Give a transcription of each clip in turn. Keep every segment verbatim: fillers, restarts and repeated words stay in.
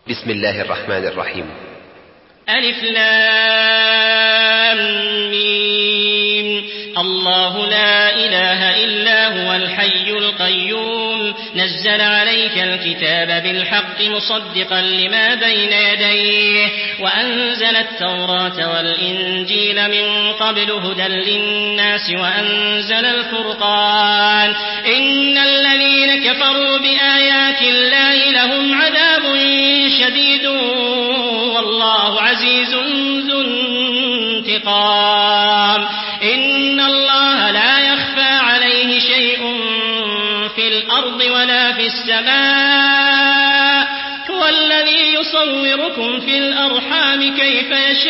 بسم الله الرحمن الرحيم. ألف لام ميم. الله لا إله إلا هو الحي القيوم نزل عليك الكتاب بالحق مصدقا لما بين يديه وأنزل التوراة والإنجيل من قبل هدى للناس وأنزل الفرقان إن الذين كفروا بآيات الله لهم عذاب شديد والله عزيز ذو انتقام إن الله لا يخفى عليه شيء في الأرض ولا في السماء هو الذي يصوركم في الأرحام كيف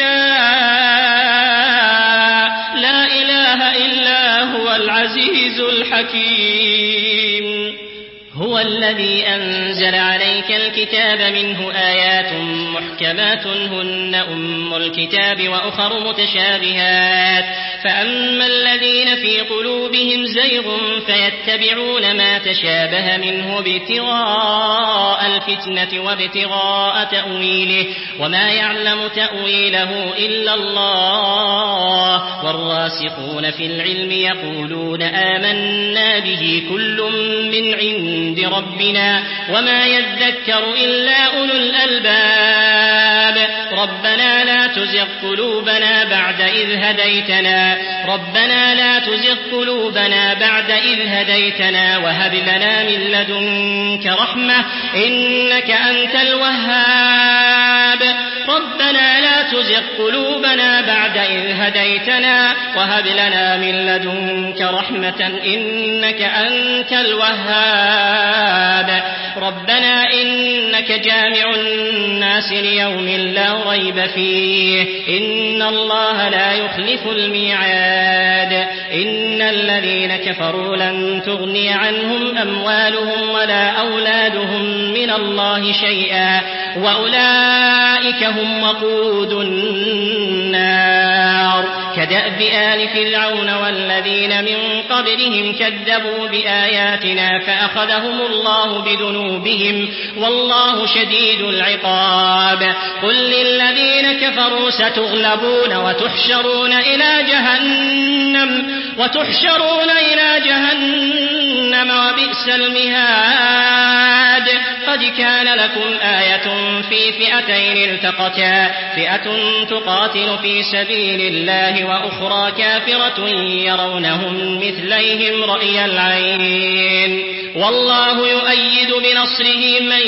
يشاء لا إله إلا هو العزيز الحكيم هو الذي أنزل عليك الكتاب منه آيات محكمات هن أم الكتاب وأخر متشابهات فأما الذين في قلوبهم زيغ فيتبعون ما تشابه منه ابتغاء الفتنة وابتغاء تأويله وما يعلم تأويله إلا الله والراسخون في العلم يقولون آمنا به كل من عند عند ربنا وما يذكر إلا أولو الألباب ربنا لا تزغ قلوبنا بعد إذ هديتنا ربنا لا تزغ قلوبنا بعد إذ هديتنا وهب لنا من لدنك رحمة إنك أنت الوهاب ربنا لا تزغ قلوبنا بعد إذ هديتنا وهب لنا من لدنك رحمة إنك أنت الوهاب ربنا إنك جامع الناس ليوم لا ريب فيه إن الله لا يخلف الميعاد إن الذين كفروا لن تغني عنهم أموالهم ولا أولادهم من الله شيئا وأولئك هم وقود النار كدأب آل فرعون والذين من قبلهم كذبوا بآياتنا فأخذهم الله بذنوبهم والله شديد العقاب قل للذين كفروا ستغلبون وتحشرون إلى جهنم وتحشرون إلى جهنم وبئس المهاد قد كان لكم آية في فئتين التقتا فئة تقاتل في سبيل الله وأخرى كافرة يرونهم مثليهم رأي العين والله يؤيد بنصره من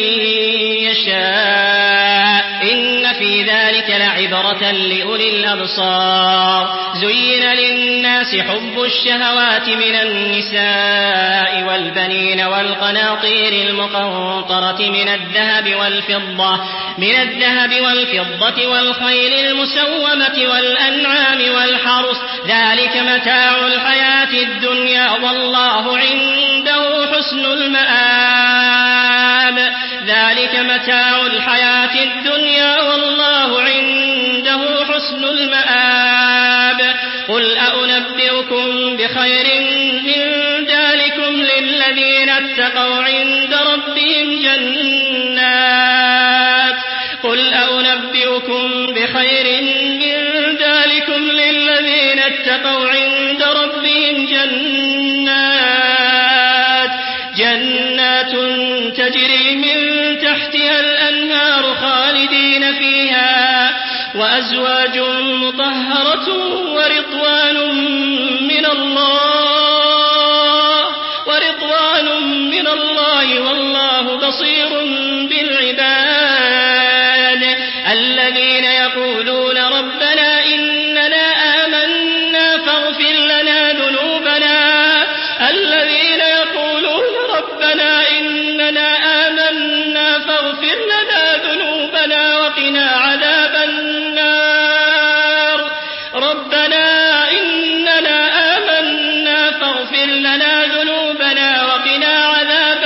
يشاء إن في ذلك لعبرة لأولي الأبصار زين للناس حب الشهوات من النساء والبنين والقناطير المقنطرة من الذهب والفضة من الذهب والفضة والخيل المسومة والأنعام والحرث ذلك متاع الحياة الدنيا والله عنده حسن المآب ذلك متاع الحياة الدنيا والله عنده حسن المآب قل أنبئكم بخير من ذلكم للذين اتقوا عند ربهم جنات قل أنبئكم بخير من ذلكم للذين اتقوا عند ربهم جنات جنات تجري من تحتها الأنهار خالدين فيها وأزواج مطهرة ورضوان من الله ورضوان من الله والله بصير بالعباد الذين يقولون ربنا إننا آمنا فاغفر لنا ذنوبنا الذين يقولون ربنا إننا آمنا فاغفر لنا ذنوبنا وقنا عذاب النار ربنا إننا آمنا فاغفر لنا ذنوبنا وقنا عذاب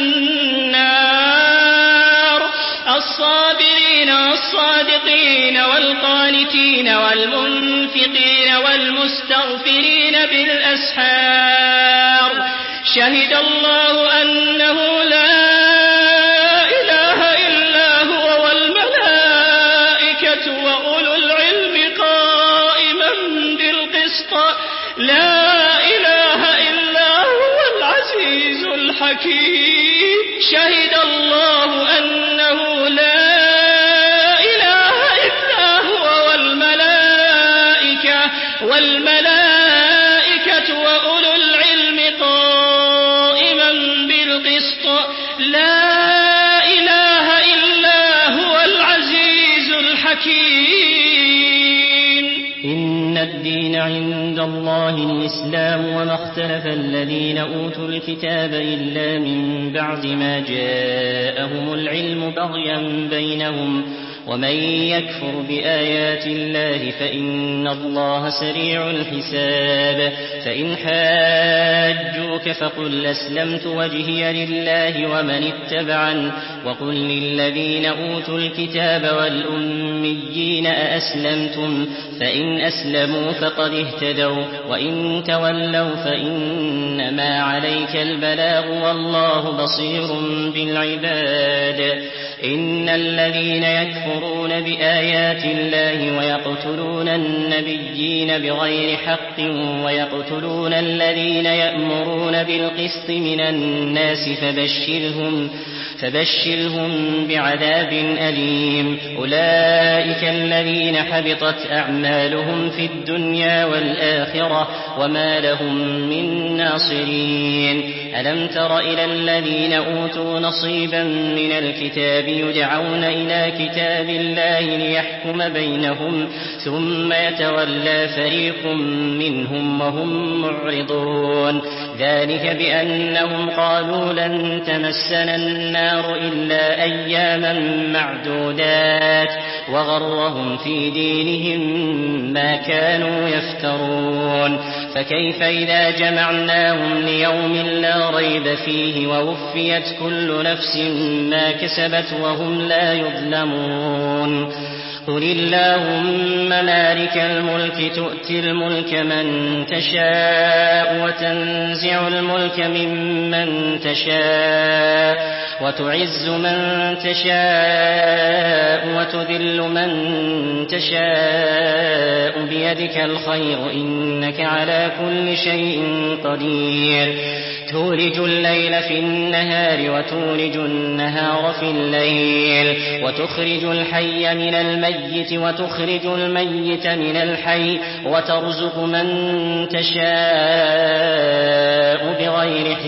النار الصابرين والصادقين والقانتين والمنفقين والمستغفرين بالأسحار شهد الله أنه لا إله إلا هو لا إله إلا هو العزيز الحكيم شهد الله أنه لا إله إلا هو والملائكة والملائكة وأولو العلم قائما بالقسط لا إله إلا هو العزيز الحكيم إن الدين عند الله الإسلام وما اختلف الذين أوتوا الكتاب إلا من بعد ما جاءهم العلم بغيا بينهم ومن يكفر بآيات الله فإن الله سريع الحساب فإن حاجوك فقل أسلمت وجهي لله ومن اتبعن وقل للذين أوتوا الكتاب والأميين أأسلمتم فإن أسلموا فقد اهتدوا وإن تولوا فإنما عليك البلاغ والله بصير بالعباد إن الذين يكفرون بآيات الله ويقتلون النبيين بغير حق ويقتلون الذين يأمرون بالقسط من الناس فبشرهم فبشرهم بعذاب أليم أولئك الذين حبطت أعمالهم في الدنيا والآخرة وما لهم من ناصرين ألم تر إلى الذين أوتوا نصيبا من الكتاب يدعون إلى كتاب الله ليحكم بينهم ثم يتولى فريق منهم وهم معرضون ذلك بأنهم قالوا لن تمسنا النار إلا أياما معدودات وغرهم في دينهم ما كانوا يفترون فكيف إذا جمعناهم ليوم لا ريب فيه ووفيت كل نفس ما كسبت وهم لا يظلمون قل اللهم مالك الملك تؤتي الملك من تشاء وتنزع الملك ممن تشاء وتعز من تشاء وتذل من تشاء بيدك الخير إنك على كل شيء قدير تولج الليل في النهار وتولج النهار في الليل وتخرج الحي من الميت وتخرج الميت من الحي وترزق من تشاء بغير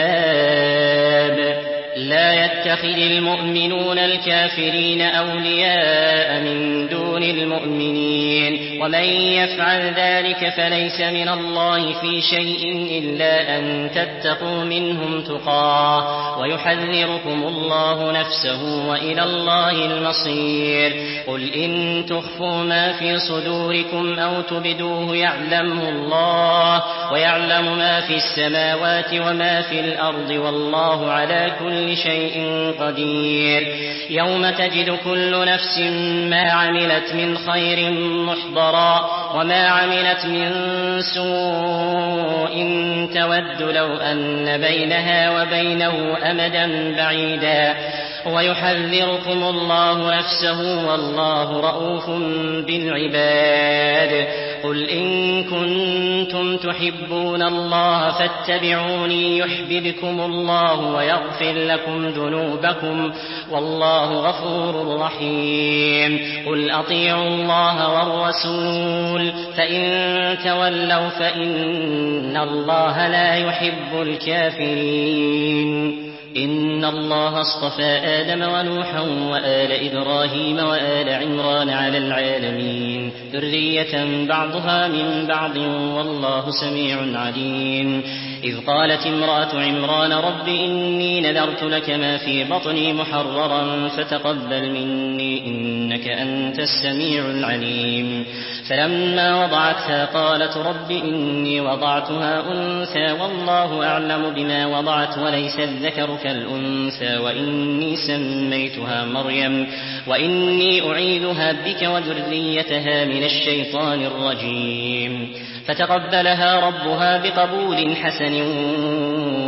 حساب لا يتخذ المؤمنون الكافرين أولياء من دون المؤمنين ومن يفعل ذلك فليس من الله في شيء إلا أن تتقوا منهم تقاه ويحذركم الله نفسه وإلى الله المصير قل إن تخفوا ما في صدوركم أو تبدوه يعلمه الله ويعلم ما في السماوات وما في الأرض والله على كل شيء قدير يوم تجد كل نفس ما عملت من خير محضرا وما عملت من سوء تود لو أن بينها وبينه أمدا بعيدا ويحذركم الله نفسه والله رءوف بالعباد قل إن كنتم تحبون الله فاتبعوني يحببكم الله ويغفر لكم ذنوبكم والله غفور رحيم قل أطيعوا الله والرسول فإن تولوا فإن الله لا يحب الكافرين إن الله اصطفى آدم ونوحا وآل إبراهيم وآل عمران على العالمين ذرية بعضها من بعض والله سميع عليم إذ قالت امرأة عمران رب إني نذرت لك ما في بطني محررا فتقبل مني إنك أنت السميع العليم فلما وضعتها قالت رب إني وضعتها أنثى والله أعلم بما وضعت وليس الذكر كالأنثى وإني سميتها مريم وإني أعيذها بك وذريتها من الشيطان الرجيم فتقبلها ربها بقبول حسن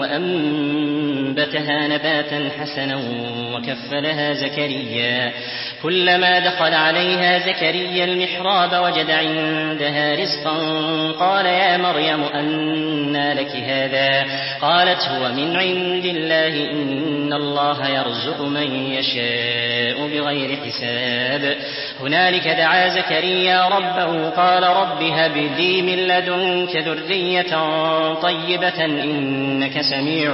وأنبتها نباتا حسنا وكفلها زكريا كلما دخل عليها زكريا المحراب وجد عندها رزقا قال يا مريم أنى لك هذا قالت هو من عند الله إن الله يرزق من يشاء بغير حساب هنالك دعا زكريا ربه قال رب هب لي من لدنك ذرية طيبة إنك سميع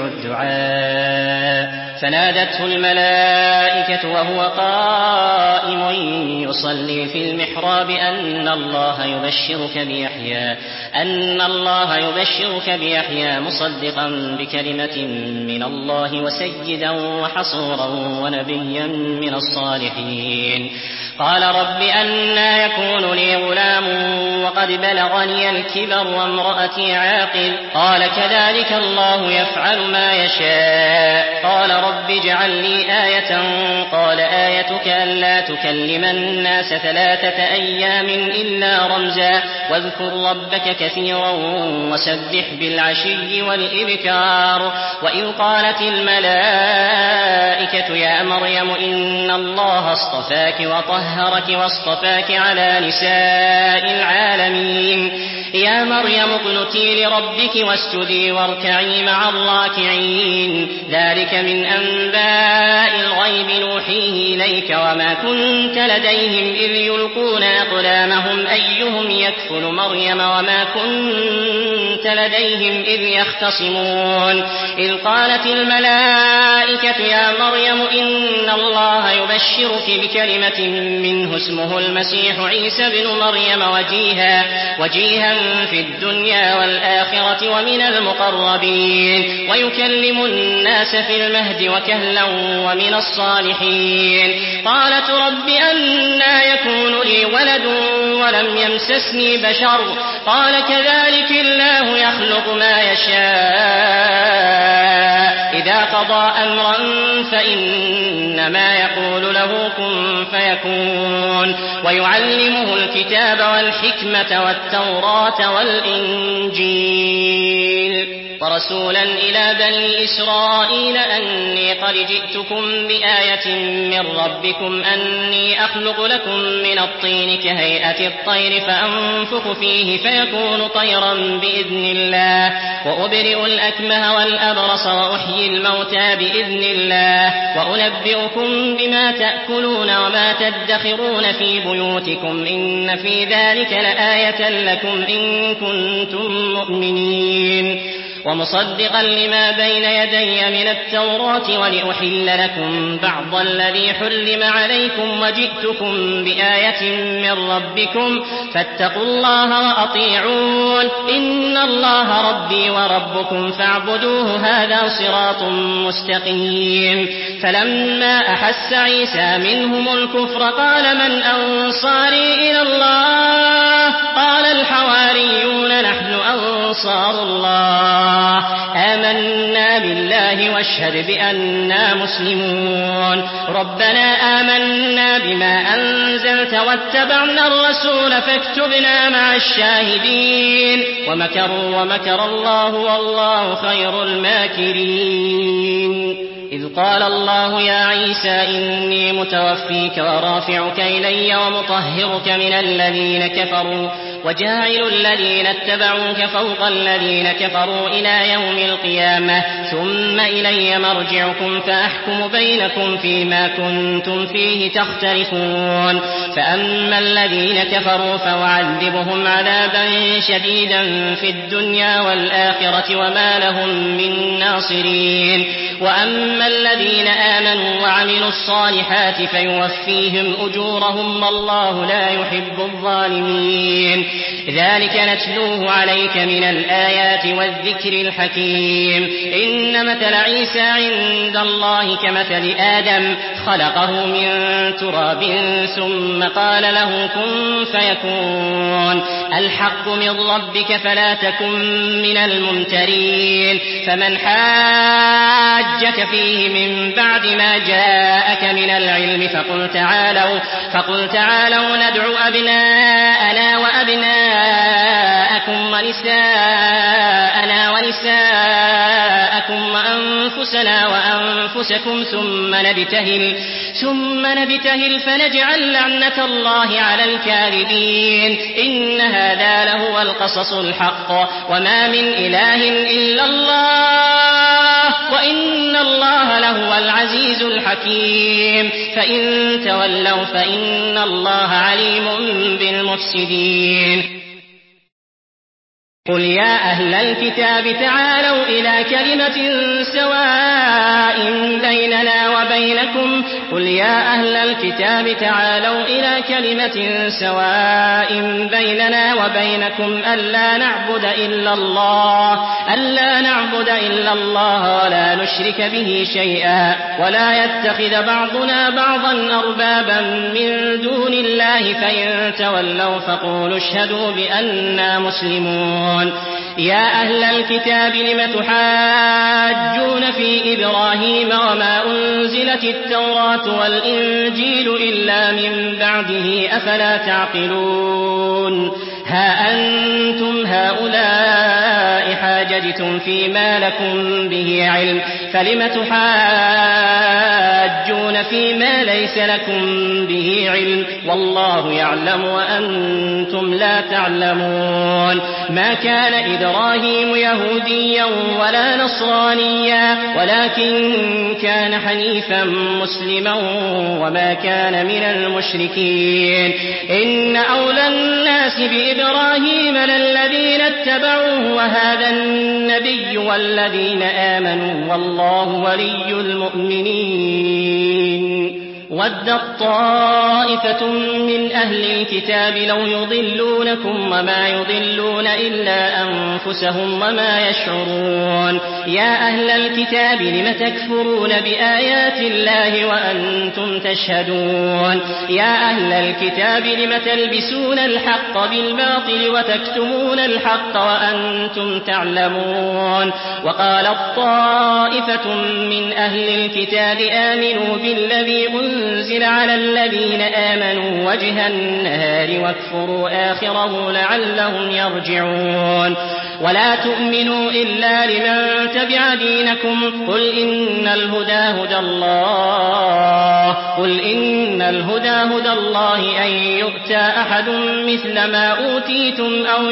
الدعاء فنادته الملائكة وهو قائم يصلي في المحراب أن الله يبشرك بيحيى أن الله يبشرك بيحيى مصدقا بكلمة من الله وسيدا وحصورا ونبيا من الصالحين قال رب أنى يكون لي غلام وقد بلغني الكبر وامرأتي عاقل قال كذلك الله يفعل ما يشاء قال رب اجعل لي آية قال آيتك ألا تكلم الناس ثلاثة أيام إلا رمزا واذكر ربك كثيرا وسبح بالعشي والإبكار وإذ قالت الملائكة يا مريم إن الله اصطفاك وطهرك واصطفاك على نساء العالمين يا مريم اقنتي لربك واسجدي واركعي مع الراكعين ذلك من أنباء الغيب نوحيه إليك وما كنت لديهم إذ يلقون أقلامهم أيهم يكفل مريم وما كنت لديهم إذ يختصمون إذ قالت الملائكة يا مريم إن الله يبشرك بكلمة منه اسمه المسيح عيسى بن مريم وجيها, وجيها في الدنيا والآخرة ومن المقربين ويكلم الناس في المهد وكهلا ومن الصالحين قالت رب أنى يكون لي ولد ولم يمسسني بشر قال كذلك الله يخلق ما يشاء إذا قضى أمرا فإنما يقول له كن فيكون ويعلمه الكتاب والحكمة والتوراة والإنجيل ورسولا إلى بني إسرائيل أني قد جئتكم بآية من ربكم أني أخلق لكم من الطين كهيئة الطير فأنفخ فيه فيكون طيرا بإذن الله وأبرئ الأكمه والأبرص وأحيي الموتى بإذن الله وأنبئكم بما تأكلون وما تدخرون في بيوتكم إن في ذلك لآية لكم إن كنتم مؤمنين ومصدقا لما بين يدي من التوراة ولأحل لكم بعض الذي حرم عليكم وجئتكم بآية من ربكم فاتقوا الله وأطيعون إن الله ربي وربكم فاعبدوه هذا صراط مستقيم فلما أحس عيسى منهم الكفر قال من أنصاري إلى الله قال الحواريون نحن أنصار الله آمنا بالله واشهد بأننا مسلمون ربنا آمنا بما أنزلت واتبعنا الرسول فاكتبنا مع الشاهدين ومكروا ومكر الله والله خير الماكرين إذ قال الله يا عيسى إني متوفيك ورافعك إلي ومطهرك من الذين كفروا وجاعل الذين اتبعوك فوق الذين كفروا إلى يوم القيامة ثم إلي مرجعكم فأحكم بينكم فيما كنتم فيه تختلفون فأما الذين كفروا فأعذبهم عذابا شديدا في الدنيا والآخرة وما لهم من ناصرين وأما الذين آمنوا وعملوا الصالحات فيوفيهم أجورهم والله لا يحب الظالمين ذلك نتلوه عليك من الآيات والذكر الحكيم إن مثل عيسى عند الله كمثل آدم خلقه من تراب ثم قال له كن فيكون الحق من ربك فلا تكن من الممترين فمن حاجك فيه من بعد ما جاءك من العلم فقل تعالوا, فقل تعالوا ندعو أبناءنا وأبناءكم نساءكم ونساءنا ونساءكم وأنفسنا وأنفسكم ثم نبتهل ثم نبتهل فنجعل لعنة الله على الكاذبين إن هذا لهو القصص الحق وما من إله إلا الله وإن الله لهو العزيز الحكيم فإن تولوا فإن الله عليم بالمفسدين قل يا أهل الكتاب تعالوا إلى كلمة سواء بيننا وبينكم قل يا أهل الكتاب تعالوا إلى كلمة سواء بيننا وبينكم ألا نعبد إلا الله ألا نعبد إلا الله ولا نشرك به شيئا ولا يتخذ بعضنا بعضا أربابا من دون الله فإن تولوا فقولوا اشهدوا بأننا مسلمون يا أهل الكتاب لم تحاجون في إبراهيم وما أنزلت التوراة والإنجيل إلا من بعده أفلا تعقلون ها أنتم هؤلاء حاججتم فيما لكم به علم فلم تحاجون فيما ليس لكم به علم والله يعلم وأنتم لا تعلمون ما كان إبراهيم يهوديا ولا نصرانيا ولكن كان حنيفا مسلما وما كان من المشركين إن أولى الناس بإبراهيم للذين اتبعوه وهذا النبي والذين آمنوا والله ولي المؤمنين ودت طائفة من أهل الكتاب لو يضلونكم وما يضلون إلا أنفسهم وما يشعرون يا أهل الكتاب لم تكفرون بآيات الله وأنتم تشهدون يا أهل الكتاب لم تلبسون الحق بالباطل وتكتمون الحق وأنتم تعلمون وقالت طائفة من أهل الكتاب آمنوا بالذي أنزل على الذين آمنوا وجه النهار واكفروا آخره لعلهم يرجعون ولا تؤمنوا إلا لمن تبع دينكم قل إن الهدى هدى الله قل إن الهدى هدى الله أن يؤتى أحد مثل ما أوتيتم أو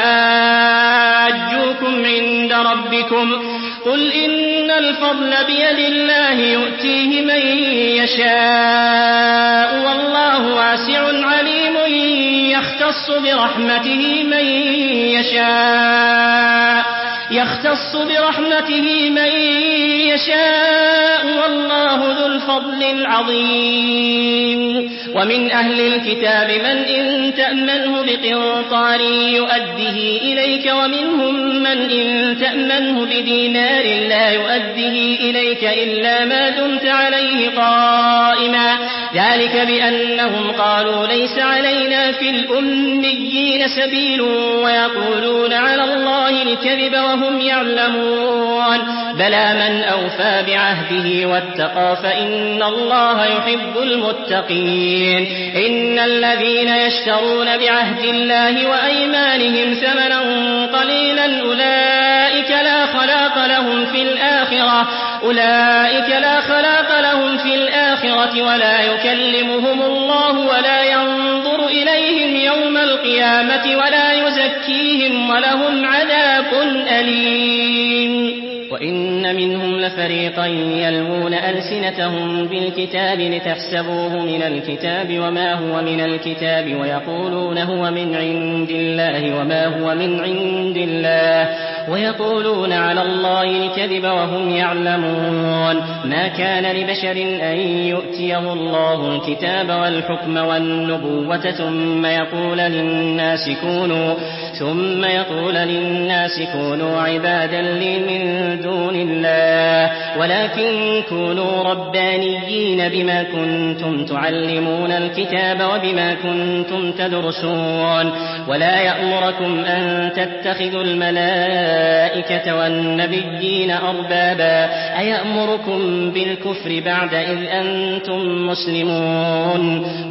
يحاجوكم عند ربكم قل إن الفضل بيد الله يؤتيه من يشاء والله واسع عليم يختص برحمته من يشاء يختص برحمته من يشاء والله ذو الفضل العظيم ومن أهل الكتاب من إن تأمنه بقنطار يؤده إليك ومنهم من إن تأمنه بدينار لا يؤده إليك إلا ما دمت عليه قائما ذلك بأنهم قالوا ليس علينا في الأميين سبيل ويقولون على الله الكذب وهم يعلمون بلى من أوفى بعهده واتقى فإن الله يحب المتقين إن الذين يشترون بعهد الله وأيمانهم ثمنا قليلا أولئك لا خلاق لهم في الآخرة أولئك لا خلاق لهم في الآخرة ولا يكلمهم الله ولا ينظر إليهم يوم القيامة ولا يزكيهم ولهم عذاب أليم وإن منهم لفريقا يلوون ألسنتهم بالكتاب لتحسبوه من الكتاب وما هو من الكتاب ويقولون هو من عند الله وما هو من عند الله ويقولون على الله الكذب وهم يعلمون ما كان لبشر أن يؤتيه الله الكتاب والحكم والنبوة ثم يقول للناس كونوا ثم يقول للناس كونوا عبادا لي من دون الله ولكن كونوا ربانيين بما كنتم تعلمون الكتاب وبما كنتم تدرسون ولا يأمركم أن تتخذوا الملائكة والنبيين أربابا أيأمركم بالكفر بعد إذ أنتم مسلمون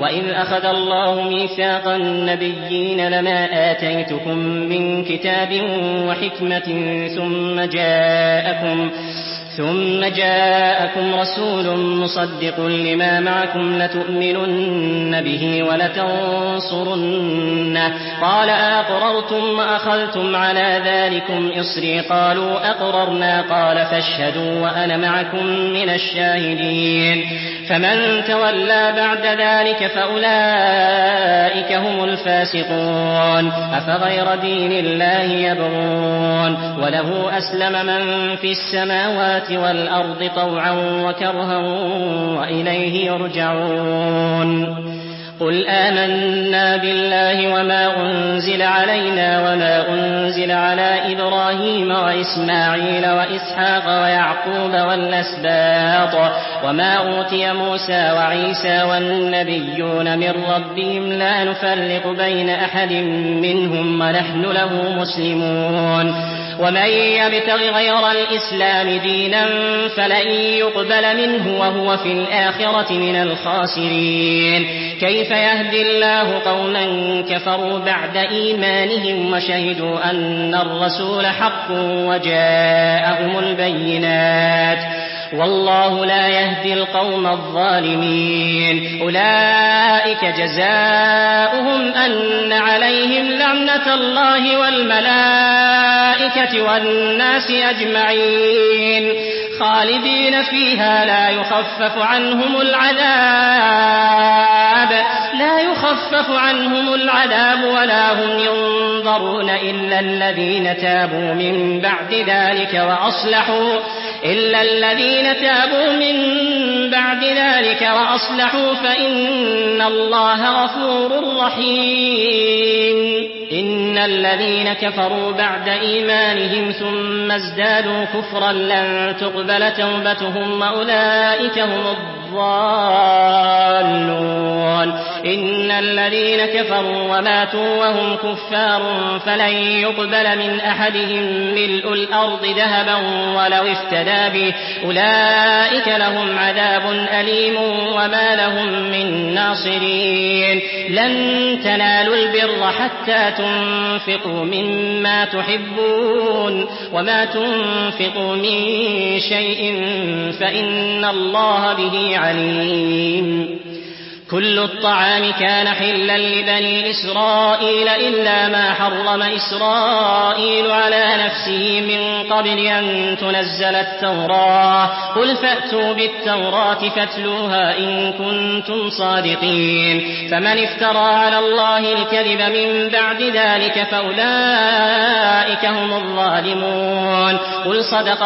وإذ أخذ الله ميثاق النبيين لما آتيتكم من كتاب وحكمة ثم جاءكم ثم جاءكم رسول مصدق لما معكم لتؤمنن به ولتنصرنه قال أقررتم وأخذتم على ذلكم إصري قالوا أقررنا قال فاشهدوا وأنا معكم من الشاهدين فمن تولى بعد ذلك فأولئك هم الفاسقون أفغير دين الله يبغون وله أسلم من في السماوات والأرض طوعا وكرها وإليه يرجعون قل آمنا بالله وما أنزل علينا وما أنزل على إبراهيم وإسماعيل وإسحاق ويعقوب والأسباط وما أوتي موسى وعيسى والنبيون من ربهم لا نفرق بين أحد منهم ونحن له مسلمون ومن يبتغ غير الإسلام دينا فلن يقبل منه وهو في الآخرة من الخاسرين كيف يهدي الله قوما كفروا بعد إيمانهم وشهدوا أن الرسول حق وجاءهم البينات والله لا يهدي القوم الظالمين أولئك جزاؤهم أن عليهم لعنة الله والملائكة والناس أجمعين خالدين فيها لا يخفف عنهم العذاب لا يخفف عنهم العذاب ولا هم ينظرون إلا الذين تابوا من بعد ذلك وأصلحوا إلا الذين تابوا من بعد ذلك وأصلحوا فإن الله غفور رحيم إن الذين كفروا بعد إيمانهم ثم ازدادوا كفرا لن تقبل توبتهم وأولئك هم الضالون إن الذين كفروا وماتوا وهم كفار فلن يقبل من أحدهم ملء الأرض ذهبا ولو افتدى به أولئك لهم عذاب أليم وما لهم من ناصرين لن تنالوا البر حتى تنفقوا مما تحبون وما تنفقوا من شيء فإن الله به عليم كل الطعام كان حلا لبني إسرائيل إلا ما حرم إسرائيل على نفسه من قبل أن تنزل التوراة قل فأتوا بالتوراة فاتلوها إن كنتم صادقين فمن افترى على الله الكذب من بعد ذلك فأولئك هم الظالمون قل صدق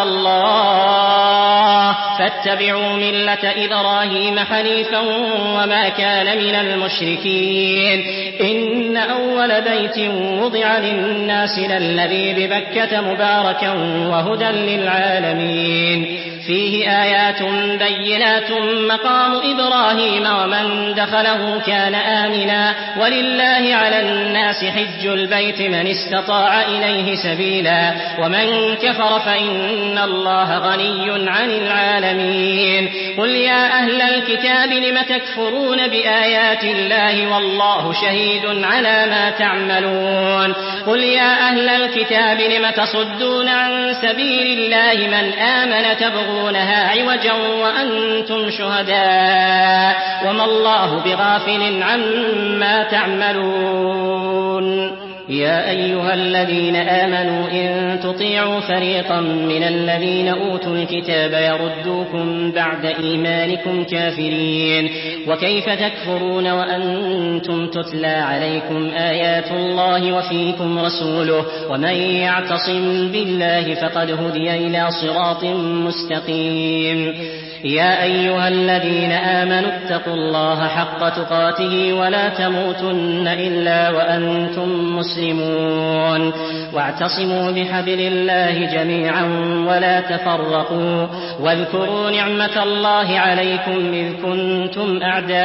الله فاتبعوا ملة إبراهيم حنيفا وما كان من المشركين إن أول بيت وضع للناس للذي ببكة مباركا وهدى للعالمين فيه آيات بينات مقام إبراهيم ومن دخله كان آمنا ولله على الناس حج البيت من استطاع إليه سبيلا ومن كفر فإن الله غني عن العالمين قل يا أهل الكتاب لم تكفرون بآيات الله والله شهيد على ما تعملون قل يا أهل الكتاب لم تصدون عن سبيل الله من آمن تبغونها عوجا وأنتم شهداء وما الله بغافل عما تعملون يا أيها الذين آمنوا إن تطيعوا فريقا من الذين أوتوا الكتاب يردوكم بعد إيمانكم كافرين وكيف تكفرون وأنتم تتلى عليكم آيات الله وفيكم رسوله ومن يعتصم بالله فقد هدي إلى صراط مستقيم يا أيها الذين آمنوا اتقوا الله حق تقاته ولا تموتن إلا وأنتم مسلمون واعتصموا بحبل الله جميعا ولا تفرقوا واذكروا نعمة الله عليكم إذ كنتم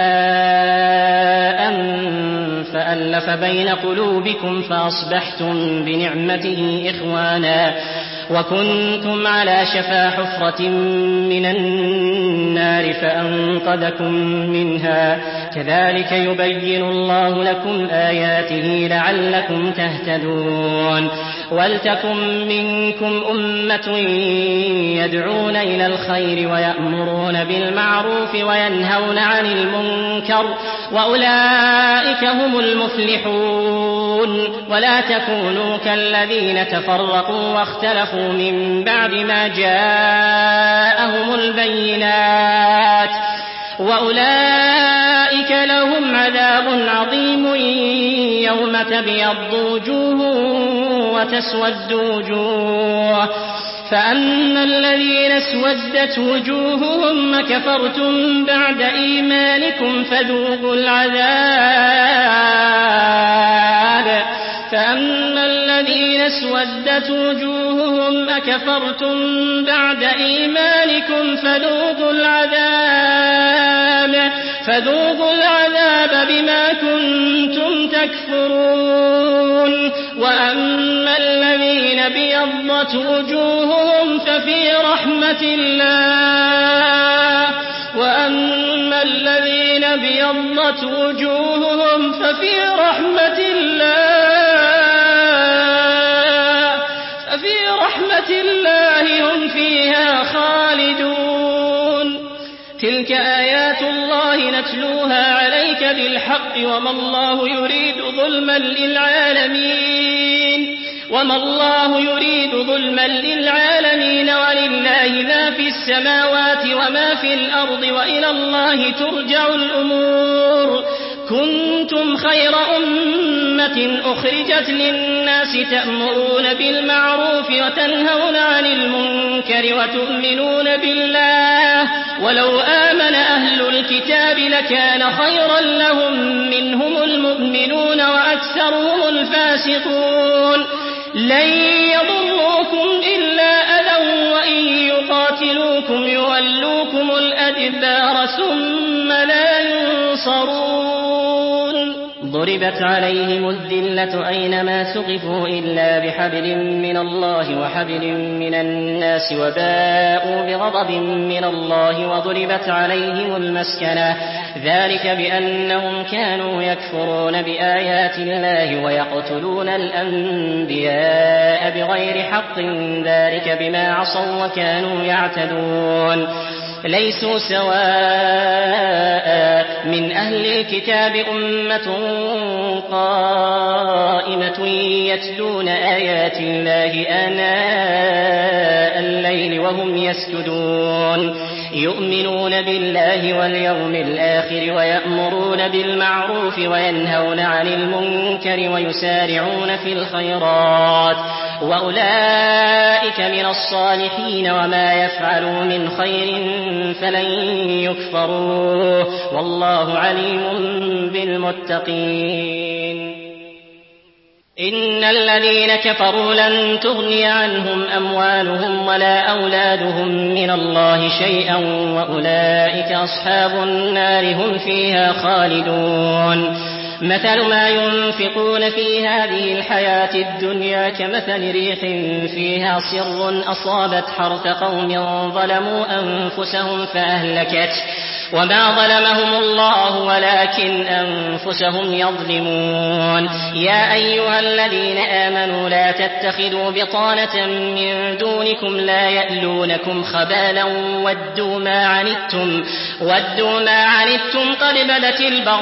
أعداء فألف بين قلوبكم فأصبحتم بنعمته إخوانا وكنتم على شفا حفرة من النار فأنقذكم منها كذلك يبين الله لكم آياته لعلكم تهتدون ولتكن منكم أمة يدعون إلى الخير ويأمرون بالمعروف وينهون عن المنكر وأولئك هم المفلحون ولا تكونوا كالذين تفرقوا واختلفوا من بعد ما جاءهم البينات وأولئك لهم عذاب عظيم يوم تبيض وجوه وتسود وجوه فأما الذين اسودت وجوههم كفرتم بعد إيمانكم فذوقوا العذاب فأما الذين اسودت وجوههم أكفرتم بعد إيمانكم فذوقوا العذاب فذوقوا العذاب بما كنتم تكفرون وأما الذين بيضت وجوههم ففي رحمة الله وأما الذين بيضت وجوههم ففي رحمة الله ففي رحمة الله هم فيها خالدون تلك آيات الله نتلوها عليك بالحق وما الله يريد ظلما للعالمين وما الله يريد ظلما للعالمين ولله ما في السماوات وما في الأرض وإلى الله ترجع الأمور كنتم خير أمة أخرجت للناس تأمرون بالمعروف وتنهون عن المنكر وتؤمنون بالله ولو آمن أهل الكتاب لكان خيرا لهم منهم المؤمنون وأكثرهم الفاسقون لن يضروكم إلا أذى وإن يقاتلوكم يولوكم الأدبار ثم لا ينصرون ضربت عليهم الذلة أينما ثقفوا إلا بحبل من الله وحبل من الناس وباءوا بغضب من الله وضربت عليهم المسكنة ذلك بأنهم كانوا يكفرون بآيات الله ويقتلون الأنبياء بغير حق ذلك بما عصوا وكانوا يعتدون ليسوا سواء من أهل الكتاب أمة قائمة يتلون آيات الله آناء الليل وهم يسجدون يؤمنون بالله واليوم الآخر ويأمرون بالمعروف وينهون عن المنكر ويسارعون في الخيرات وأولئك من الصالحين وما يفعلوا من خير فلن يكفروه والله عليم بالمتقين إن الذين كفروا لن تغني عنهم أموالهم ولا أولادهم من الله شيئا وأولئك أصحاب النار هم فيها خالدون مثل ما ينفقون في هذه الحياة الدنيا كمثل ريح فيها صر أصابت حرث قوم ظلموا أنفسهم فأهلكت وما ظلمهم الله ولكن أنفسهم يظلمون يا أيها الذين آمنوا لا تتخذوا بطانة من دونكم لا يألونكم خبالا ودوا ما عنتم ودوا ما عنتم قد بدت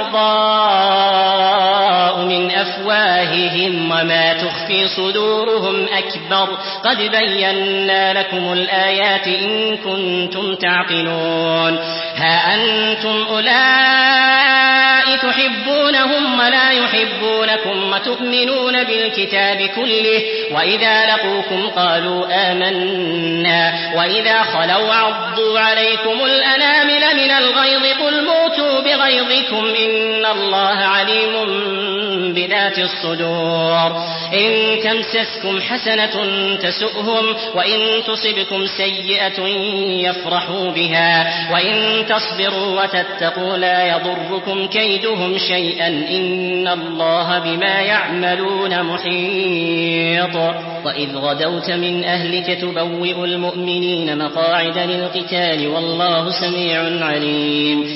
البغضاء من أفواههم وما تخفي صدورهم أكبر قد بينا لكم الآيات إن كنتم تعقلون ها أنتم أولئك تحبونهم ولا يحبونكم وتؤمنون بالكتاب كله وإذا لقوكم قالوا آمنا وإذا خلوا عضوا عليكم الأنامل من الغيظ قل موتوا بغيظكم إن الله عليم بذات الصدور إن تمسسكم حسنة تسؤهم وإن تصبكم سيئة يفرحوا بها وإن تصبروا وتتقوا لا يضركم كيدهم شيئا إن الله بما يعملون محيط وإذ غدوت من أهلك تبوئ المؤمنين مقاعد للقتال والله سميع عليم إذ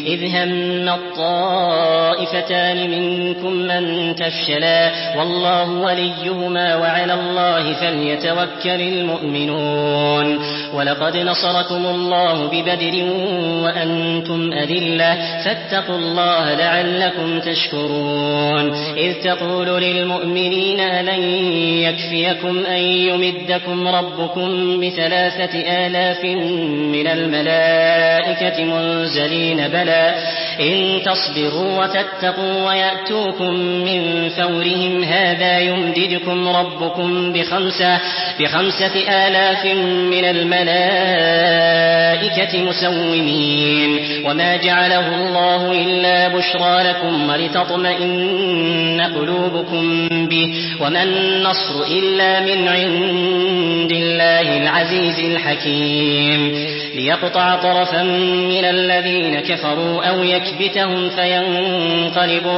هم الطائفتان منكم من تفشلا والله وليهما وعلى الله فليتوكل المؤمنون ولقد نصركم الله ببدر وأنتم أذلة فاتقوا الله لعلكم تشكرون إذ تقول للمؤمنين لن يكفيكم أن يمدكم ربكم بثلاثة آلاف من الملائكة منزلين بلى إن تصبروا وتتقوا ويأتوكم من فورهم هذا يمددكم ربكم بخمسة, بخمسة آلاف من الملائكة مسومين وما جعله الله إلا بشرى لكم ولتطمئن قلوبكم به وما النصر إلا من عند الله العزيز الحكيم ليقطع طرفا من الذين كفروا أو يكبتهم فينقلبوا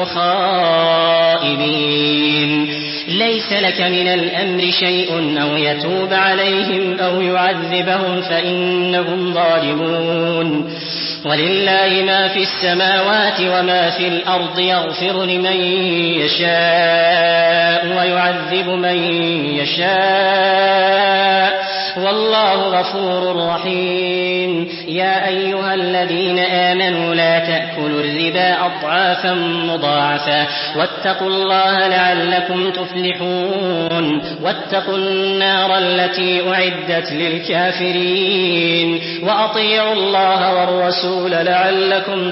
خائبين ليس لك من الأمر شيء أو يتوب عليهم أو يعذبهم فإنهم ظالمون ولله ما في السماوات وما في الأرض يغفر لمن يشاء ويعذب من يشاء والله غفور رحيم يا أيها الذين آمنوا لا تأكلوا الربا أضعافا مضاعفة واتقوا الله لعلكم تفلحون واتقوا النار التي أعدت للكافرين وأطيعوا الله والرسول لعلكم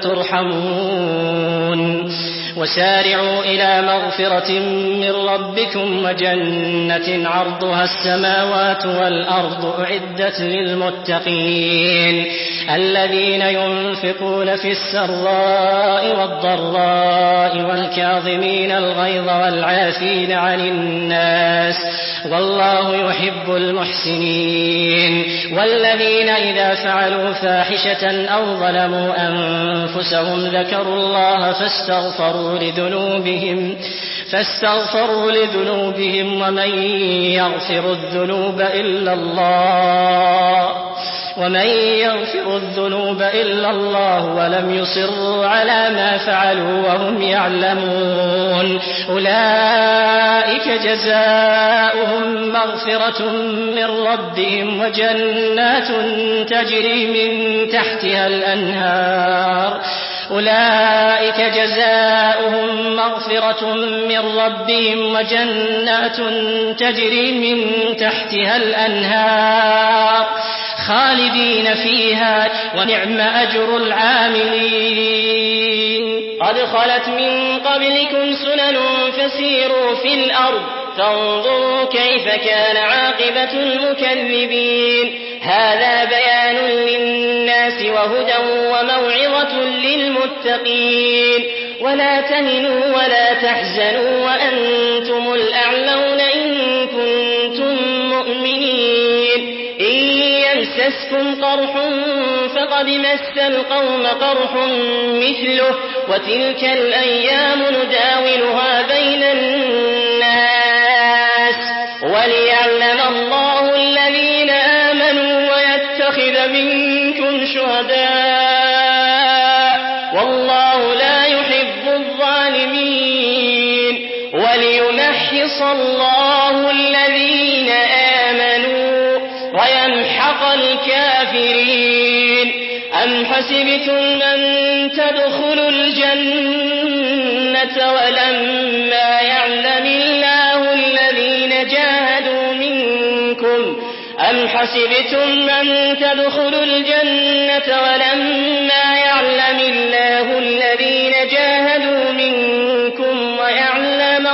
ترحمون وسارعوا إلى مغفرة من ربكم وجنة عرضها السماوات والأرض أعدت للمتقين الذين ينفقون في السراء والضراء والكاظمين الغيظ والعافين عن الناس والله يحب المحسنين والذين إذا فعلوا فاحشة أو ظلموا أنفسهم ذكروا الله فاستغفروا لذنوبهم فاستغفروا لذنوبهم ومن يغفر الذنوب إلا الله ومن يغفر الذنوب إلا الله ولم يصروا على ما فعلوا وهم يعلمون أولئك جزاؤهم مغفرة من ربهم وجنات تجري من تحتها الأنهار أولئك جزاؤهم مغفرة من ربهم وجنات تجري من تحتها الأنهار خالدين فيها ونعم أجر العاملين قد خلت من قبلكم سنن فسيروا في الأرض فانظروا كيف كان عاقبة المكذبين هذا بيان للناس وهدى وموعظة للمتقين ولا تهنوا ولا تحزنوا وأنتم الأعلون إن كنتم مؤمنين إن يمسسكم قرح فقد مس القوم قرح مثله وتلك الأيام نداولها بين الناس وليعلم الله الذين آمنوا ويتخذ منكم شهداء والله لا يحب الظالمين وليمحص الله الذين آمنوا ويمحق الكافرين أم حسبتم أن تدخلوا الجنة ولما يعلم الله الذين جاهدوا منكم أم حسبتم أن تدخلوا الجنة ولما يعلم الله الذين جاهدوا منكم ويعلم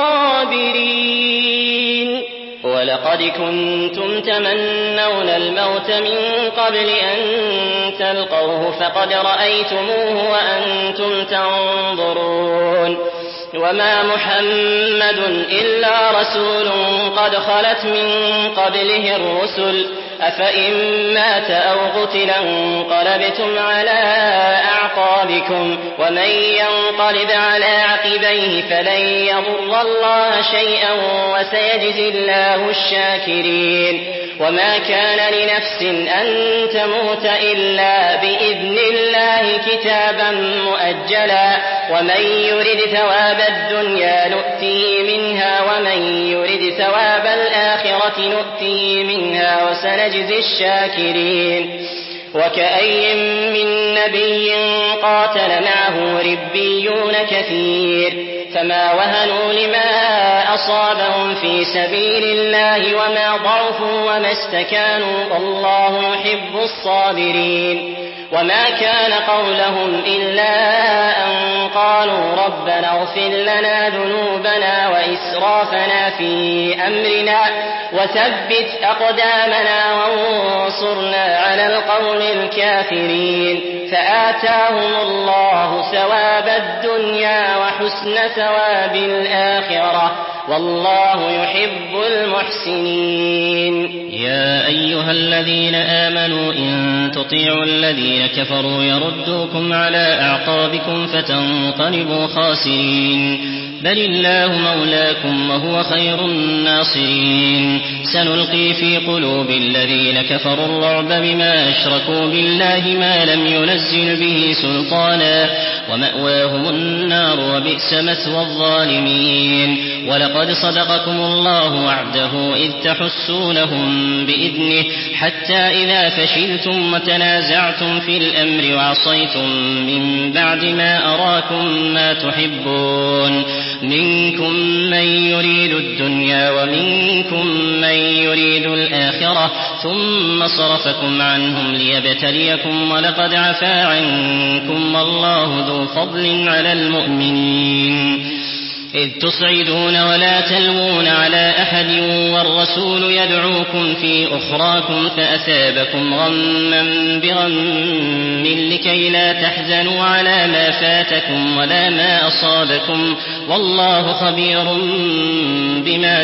الصابرين ولقد كنتم تمنون الموت من قبل أن تلقوه فقد رأيتموه وأنتم تنظرون وما محمد إلا رسول قد خلت من قبله الرسل أفإن مات أو قتل انقلبتم على أعقابكم ومن ينقلب على عقبيه فلن يضر الله شيئا وسيجزي الله الشاكرين وما كان لنفس أن تموت إلا بإذن الله كتابا مؤجلا ومن يرد ثواب الدنيا نؤتيه منها ومن يرد ثواب الآخرة نؤتيه منها وسنجزي الشاكرين وكأي من نبي قاتل معه ربيون كثير فما وهنوا لما أصابهم في سبيل الله وما ضعفوا وما استكانوا والله يحب الصابرين وما كان قولهم إلا أن قالوا ربنا اغفر لنا ذنوبنا وإسرافنا في أمرنا وثبت أقدامنا وانصرنا على القوم الكافرين فآتاهم الله ثواب الدنيا وحسن ثواب الآخرة والله يحب المحسنين. يا أيها الذين آمنوا إن تطيعوا الذين كفروا يردوكم على أعقابكم فتنقلبوا خاسرين بل الله مولاكم وهو خير الناصرين. سنلقي في قلوب الذين كفروا الرعب بما أشركوا بالله ما لم ينزل به سلطانا ومأواهم النار وبئس مثوى الظالمين. ولقد صدقكم الله وعده إذ تحسونهم بإذنه حتى إذا فشلتم وتنازعتم في الأمر وعصيتم من بعد ما أراكم ما تحبون منكم من يريد الدنيا ومنكم من يريد الآخرة ثم صرفكم عنهم ليبتليكم ولقد عفا عنكم والله ذو فضل على المؤمنين إذ تصعدون ولا تلوون على أحد والرسول يدعوكم في أخراكم فأثابكم غما بغم لكي لا تحزنوا على ما فاتكم ولا ما أصابكم والله خبير بما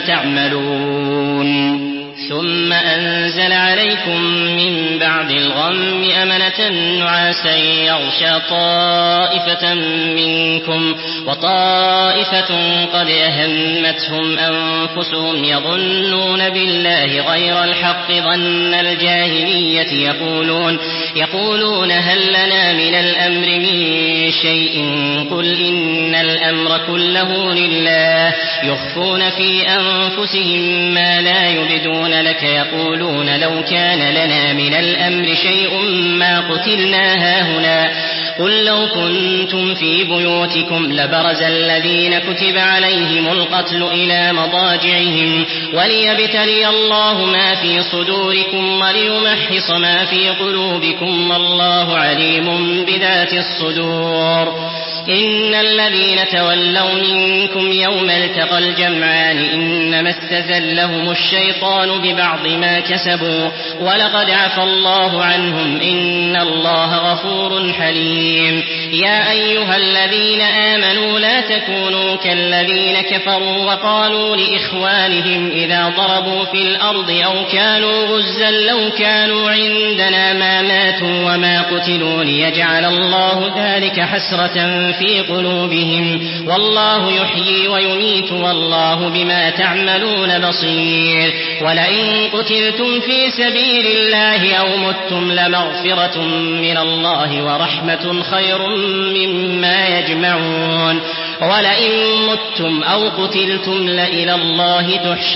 تعملون. ثم أنزل عليكم من بعد الغم أمنة نعاسا يغشى طائفة منكم وطائفة قد أهمتهم أنفسهم يظنون بالله غير الحق ظن الجاهلية يقولون, يقولون هل لنا من الأمر من شيء قل إن الأمر كله لله يخفون في أنفسهم ما لا يبدون لك يقولون لو كان لنا من الأمر شيء ما قتلنا هاهنا قل لو كنتم في بيوتكم لبرز الذين كتب عليهم القتل إلى مضاجعهم وليبتلي الله ما في صدوركم وليمحص ما في قلوبكم والله عليم بذات الصدور. إن الذين تولوا منكم يوم التقى الجمعان إنما استزلهم الشيطان ببعض ما كسبوا ولقد عفى الله عنهم إن الله غفور حليم. يا أيها الذين آمنوا لا تكونوا كالذين كفروا وقالوا لإخوانهم إذا ضربوا في الأرض أو كانوا غزا لو كانوا عندنا ما ماتوا وما قتلوا ليجعل الله ذلك حسرة في قلوبهم والله يحيي ويميت والله بما تعملون بصير. ولئن قتلتم في سبيل الله أو متم لمغفرة من الله ورحمة خير مما يجمعون. ولئن متم أو قتلتم لإلى الله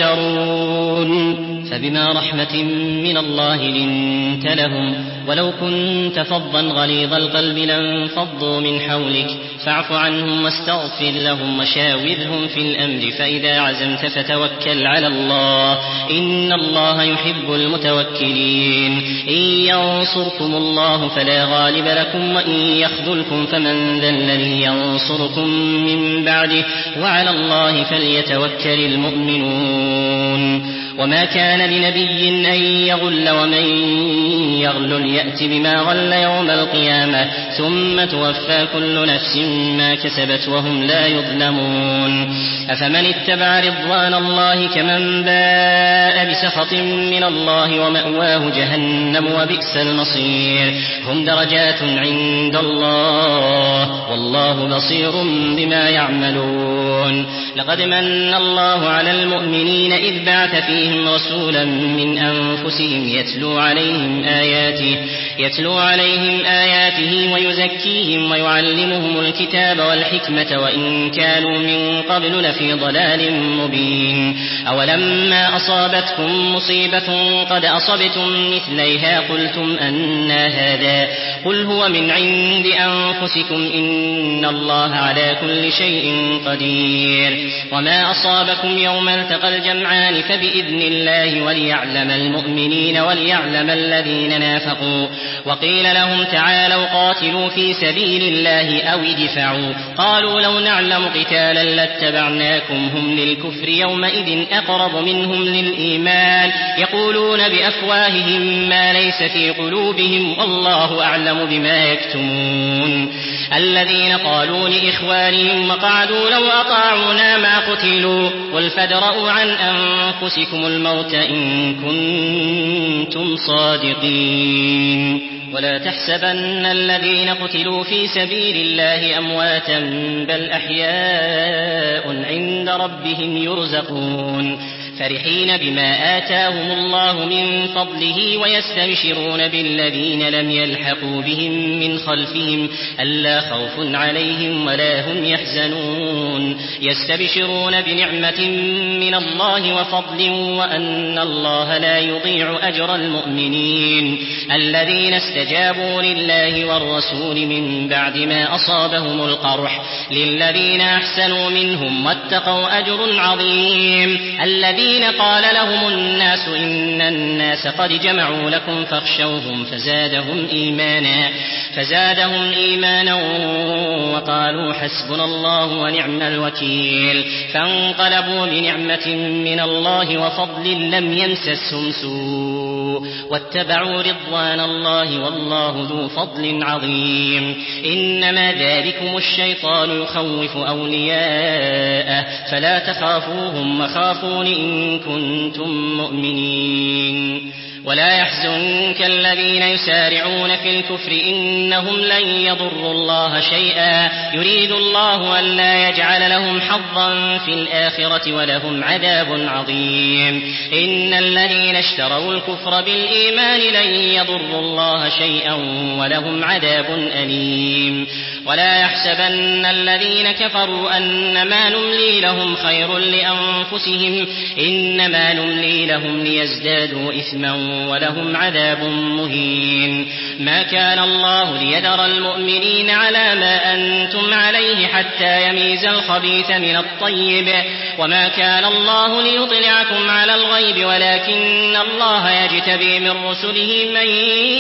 تحشرون. فبما رحمة من الله لنت لهم ولو كنت فظا غليظ القلب لانفضوا من حولك فاعف عنهم واستغفر لهم وشاورهم في الأمر فإذا عزمت فتوكل على الله إن الله يحب المتوكلين. إن ينصركم الله فلا غالب لكم وإن يخذلكم فمن ذا الذي ينصركم من بعده وعلى الله فليتوكل المؤمنون. وما كان لنبي أن يغل ومن يغل يأت بما غل يوم القيامة ثم توفى كل نفس ما كسبت وهم لا يظلمون. أفمن اتبع رضوان الله كمن باء بسخط من الله ومأواه جهنم وبئس المصير. هم درجات عند الله والله بصير بما يعملون. لقد من الله على المؤمنين إذ بعث فيهم عليهم رسولا من أنفسهم يتلو عليهم آياته, يتلو عليهم آياته ويزكيهم ويعلمهم الكتاب والحكمة وإن كانوا من قبل لفي ضلال مبين. أولما أصابتكم مصيبة قد أصبتم مثليها قلتم أنى هذا قل هو من عند أنفسكم إن الله على كل شيء قدير. وما أصابكم يوم التقى الجمعان فبإذن الله وليعلم المؤمنين وليعلم الذين نافقوا. وقيل لهم تعالوا قاتلوا في سبيل الله أو ادفعوا قالوا لو نعلم قتالا لاتبعناكم هم للكفر يومئذ أقرب منهم للإيمان يقولون بأفواههم ما ليس في قلوبهم والله أعلم بما يكتمون. الذين قالوا لإخوانهم وقعدوا لو أطاعونا ما قتلوا قل فادرءوا عن أنفسكم الموت إن كنتم صادقين. ولا تحسبن الذين قتلوا في سبيل الله أمواتا بل أحياء عند ربهم يرزقون فرحين بما آتاهم الله من فضله ويستبشرون بالذين لم يلحقوا بهم من خلفهم ألا خوف عليهم ولا هم يحزنون يستبشرون بنعمة من الله وفضل وأن الله لا يضيع أجر المؤمنين الذين استجابوا لله والرسول من بعد ما أصابهم القرح للذين أحسنوا منهم واتقوا أجر عظيم. الذين قال لهم الناس إن الناس قد جمعوا لكم فاخشوهم فزادهم إيمانا فزادهم إيمانا وقالوا حسبنا الله ونعم الوكيل فانقلبوا بنعمة من الله وفضل لم يمسسهم سوء واتبعوا رضوان الله والله ذو فضل عظيم. إنما ذلكم الشيطان يخوف أولياءه فلا تخافوهم وخافون إن كنتم مؤمنين. ولا يحزنك الذين يسارعون في الكفر إنهم لن يضروا الله شيئا يريد الله ألا يجعل لهم حظا في الآخرة ولهم عذاب عظيم. إن الذين اشتروا الكفر بالإيمان لن يضروا الله شيئا ولهم عذاب أليم. ولا يحسبن الذين كفروا أنما نملي لهم خير لأنفسهم إنما نملي لهم ليزدادوا إثما ولهم عذاب مهين. ما كان الله ليذر المؤمنين على ما أنتم عليه حتى يميز الخبيث من الطيب وما كان الله ليطلعكم على الغيب ولكن الله يجتبي من رسله من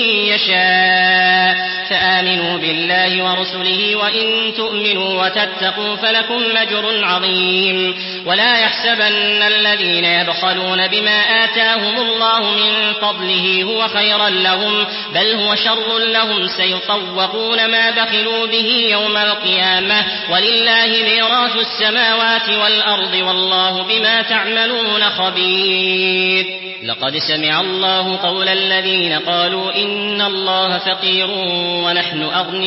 يشاء فآمنوا بالله ورسله وإن تؤمنوا وتتقوا فلكم أجر عظيم. ولا يحسبن الذين يبخلون بما آتاهم الله من فضله هو خيرا لهم بل هو شر لهم سيطوقون ما بخلوا به يوم القيامة ولله ميراث السماوات والأرض والله بما تعملون خبير. لقد سمع الله قول الذين قالوا إن الله فقير ونحن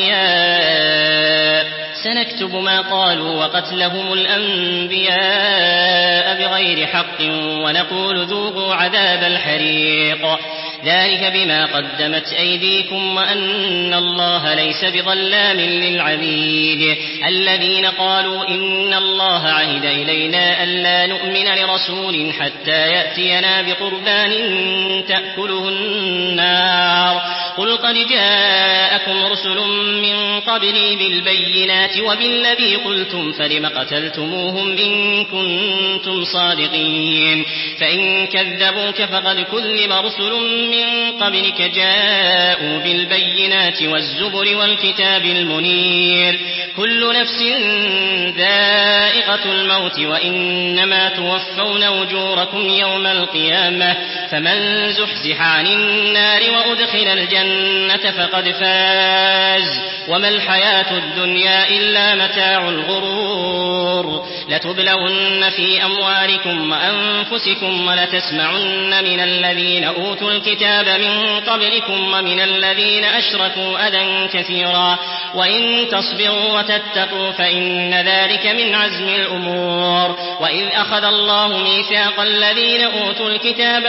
أغنياء سنكتب ما قالوا وقتلهم الأنبياء بغير حق ونقول ذوقوا عذاب الحريق ذلك بما قدمت أيديكم وأن الله ليس بظلام للعبيد. الذين قالوا إن الله عهد إلينا ألا نؤمن لرسول حتى يأتينا بقربان تأكله النار قل قد جاءكم رسل من قبلي بالبينات وبالذي قلتم فلم قتلتموهم إن كنتم صادقين. فإن كذبوك فقد كذب رسل من قبلك جاءوا بالبينات والزبر والكتاب المنير كل نفس ذائقة الموت وإنما توفون أجوركم يوم القيامة فمن زحزح عن النار وأدخل الجنة فقد فاز وما الحياة الدنيا إلا متاع الغرور. الزبور لتبلون في أموالكم وأنفسكم ولتسمعن من الذين أوتوا الكتاب من قبلكم ومن الذين أشركوا أذى كثيرا وإن تصبروا وتتقوا فإن ذلك من عزم الأمور. وإذ أخذ الله ميثاق الذين أوتوا الكتاب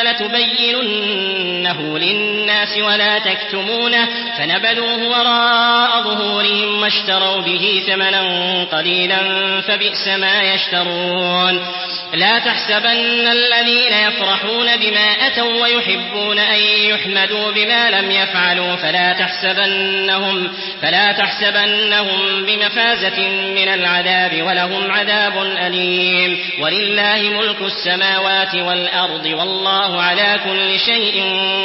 لتبيننه للناس ولا تكتمونه فنبذوه وراء ظهورهم واشتروا به ثمنا قليلا فبئس ما يشترون. لا تحسبن الذين يفرحون بما أتوا ويحبون أن يحمدوا بما لم يفعلوا فلا تحسبنهم, فلا تحسبنهم بمفازة من العذاب ولهم عذاب أليم. ولله ملك السماوات والأرض والله على كل شيء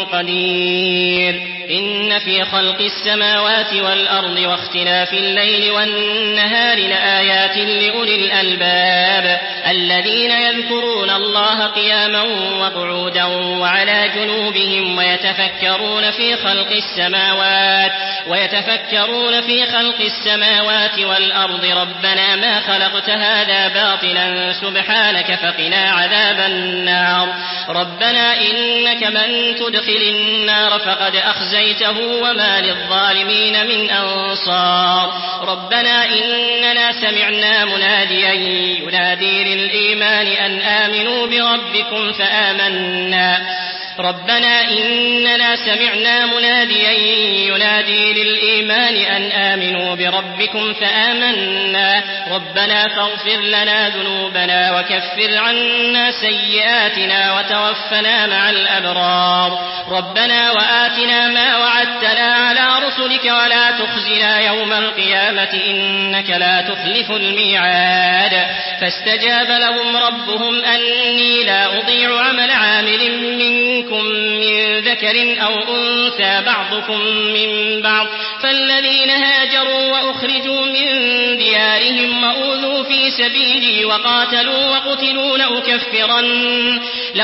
قدير. إن في خلق السماوات والأرض واختلاف الليل والنهار لآيات لأولي الألباب الذين يذكرون الله قياما وقعودا وعلى جنوبهم ويتفكرون في خلق السماوات ويتفكرون في خلق السماوات والأرض ربنا ما خلقت هذا باطلا سبحانك فقنا عذاب النار. ربنا إنك من تدخل النار فقد أخزيته وما للظالمين من أنصار. ربنا إننا سمعنا مناديا ينادي للإيمان أن آمنوا بربكم فآمنا ربنا إننا سمعنا مناديا ينادي للإيمان أن آمنوا بربكم فآمنا ربنا فاغفر لنا ذنوبنا وكفر عنا سيئاتنا وتوفنا مع الأبرار. ربنا وآتنا ما وعدتنا على رسلك ولا تخزنا يوم القيامة إنك لا تخلف الميعاد. فاستجاب لهم ربهم أني لا أضيع عمل عامل منكم من ذكر أو أنثى بعضكم من بعض فالذين هاجروا وأخرجوا من ديارهم وأوذوا في سبيلي وقاتلوا وقتلوا لأكفرن,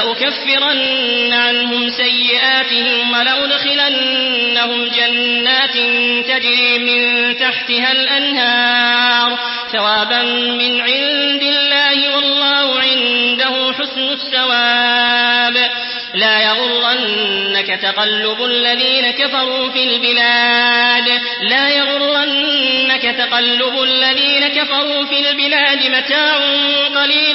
لأكفرن عنهم سيئاتهم ولأدخلنهم جنات تجري من تحتها الأنهار ثوابا من عند الله والله عنده حسن الثواب. لا يغرنك تقلب الذين كفروا في البلاد لا يغرنك تقلب الذين كفروا في البلاد متاع قليل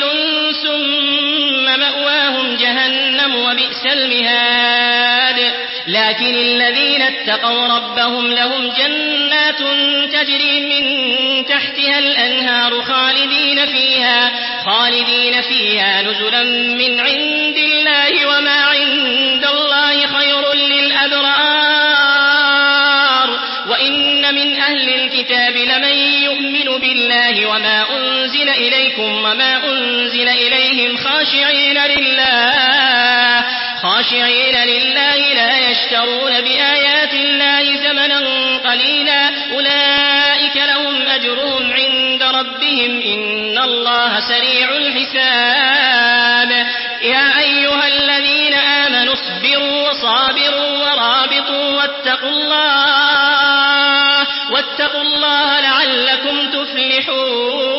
ثم مأواهم جهنم وبئس المهاد. لكن الذين اتقوا ربهم لهم جنات تجري من تحتها الأنهار خالدين فيها خالدين فيها نزلا من عند الله وما عند الله خير للأبرار. وإن من أهل الكتاب لمن يؤمن بالله وما أنزل إليكم وما أنزل إليهم خاشعين لله خاشعين لله لا يشترون بآيات الله ثمنا قليلا أولئك لهم أجرهم عند ربهم إن الله سريع الحساب. يا أيها الذين آمنوا اصبروا وصابروا ورابطوا واتقوا الله واتقوا الله لعلكم تفلحون.